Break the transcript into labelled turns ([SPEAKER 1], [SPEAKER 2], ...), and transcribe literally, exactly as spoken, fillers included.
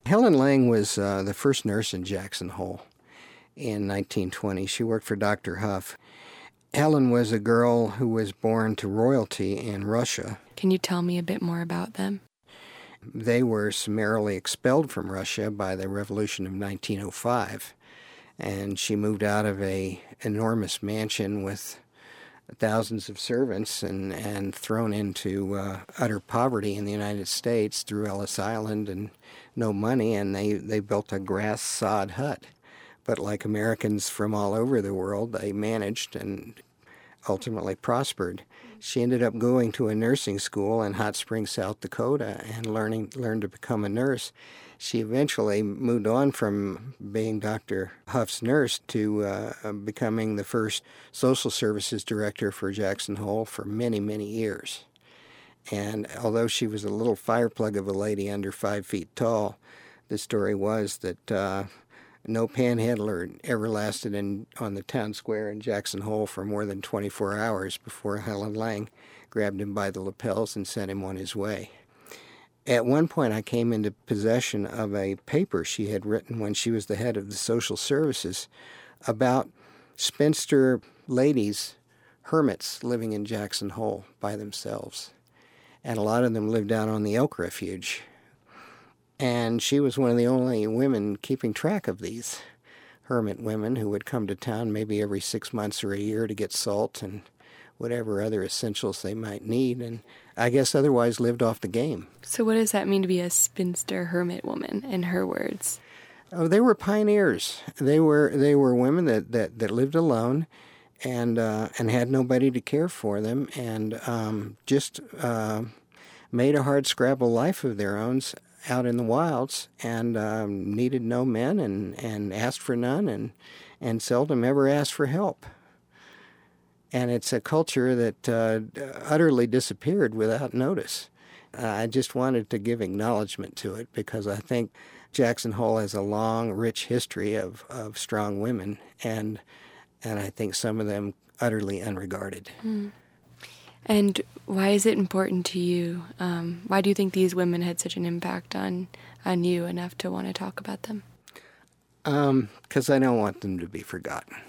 [SPEAKER 1] Helen Lang was uh, the first nurse in Jackson Hole in nineteen twenty. She worked for Doctor Huff. Helen was a girl who was born to royalty in Russia.
[SPEAKER 2] Can you tell me a bit more about them?
[SPEAKER 1] They were summarily expelled from Russia by the Revolution of nineteen oh five, and she moved out of a enormous mansion with thousands of servants and, and thrown into uh, utter poverty in the United States through Ellis Island and no money, and they, they built a grass sod hut. But like Americans from all over the world, they managed and ultimately prospered. She ended up going to a nursing school in Hot Springs, South Dakota, and learning learned to become a nurse. She eventually moved on from being Doctor Huff's nurse to uh, becoming the first social services director for Jackson Hole for many, many years. And although she was a little fireplug of a lady under five feet tall, the story was that uh, no panhandler ever lasted in, on the town square in Jackson Hole for more than twenty-four hours before Helen Lang grabbed him by the lapels and sent him on his way. At one point, I came into possession of a paper she had written when she was the head of the social services about spinster ladies, hermits living in Jackson Hole by themselves. And a lot of them lived down on the Elk Refuge. And she was one of the only women keeping track of these hermit women who would come to town maybe every six months or a year to get salt and whatever other essentials they might need, and I guess otherwise lived off the game.
[SPEAKER 2] So what does that mean to be a spinster hermit woman, in her words?
[SPEAKER 1] Oh, they were pioneers. They were they were women that, that, that lived alone and uh, and had nobody to care for them, and um, just uh, made a hard scrabble life of their own out in the wilds, and um, needed no men and, and asked for none, and, and seldom ever asked for help. And it's a culture that uh, utterly disappeared without notice. Uh, I just wanted to give acknowledgement to it because I think Jackson Hole has a long, rich history of, of strong women, and and I think some of them utterly unregarded.
[SPEAKER 2] Mm. And why is it important to you? Um, why do you think these women had such an impact on, on you enough to want to talk about them?
[SPEAKER 1] Um, 'cause I don't want them to be forgotten.